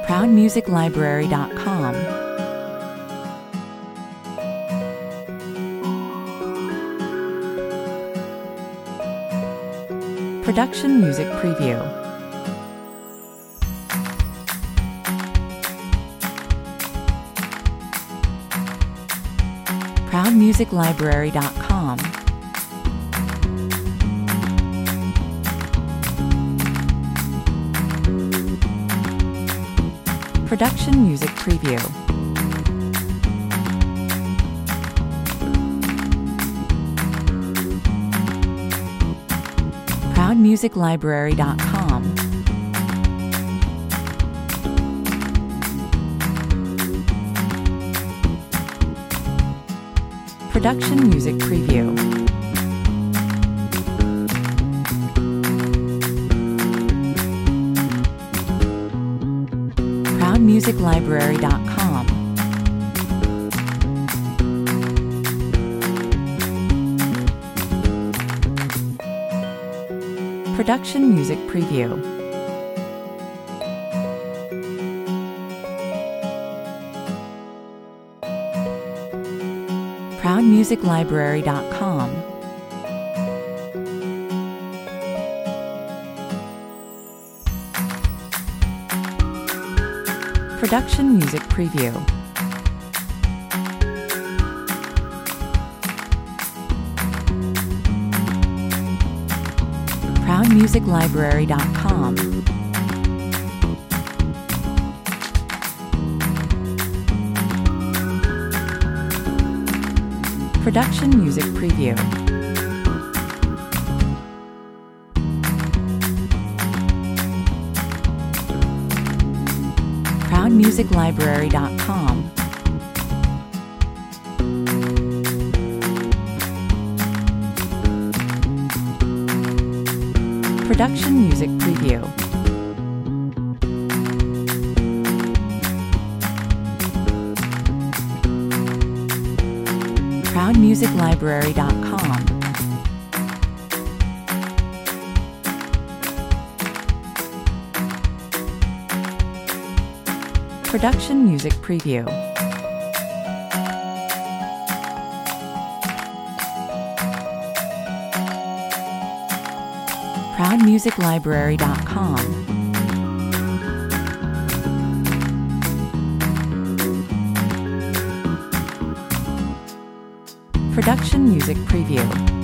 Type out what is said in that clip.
ProudMusicLibrary.com. Production Music Preview. ProudMusicLibrary.com. Production Music Preview. ProudMusicLibrary.com. Production Music Preview. ProudMusicLibrary.com. Production Music Preview. ProudMusicLibrary.com. Production Music Preview. ProudMusicLibrary.com. Production Music Preview. ProudMusicLibrary.com. Production Music Preview. ProudMusicLibrary.com. Production Music Preview. ProudMusicLibrary.com. Production Music Preview.